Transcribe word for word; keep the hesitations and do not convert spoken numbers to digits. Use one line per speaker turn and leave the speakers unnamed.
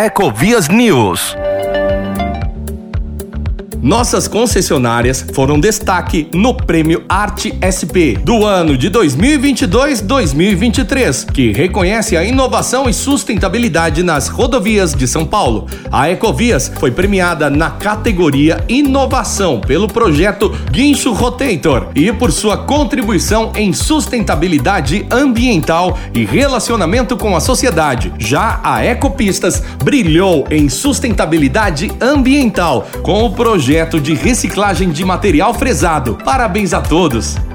Ecovias News. Nossas concessionárias foram destaque no Prêmio Arte S P do ano de dois mil e vinte e dois a dois mil e vinte e três, que reconhece a inovação e sustentabilidade nas rodovias de São Paulo. A Ecovias foi premiada na categoria Inovação pelo projeto Guincho Rotator e por sua contribuição em sustentabilidade ambiental e relacionamento com a sociedade. Já a Ecopistas brilhou em sustentabilidade ambiental com o projeto de reciclagem de material fresado. Parabéns a todos!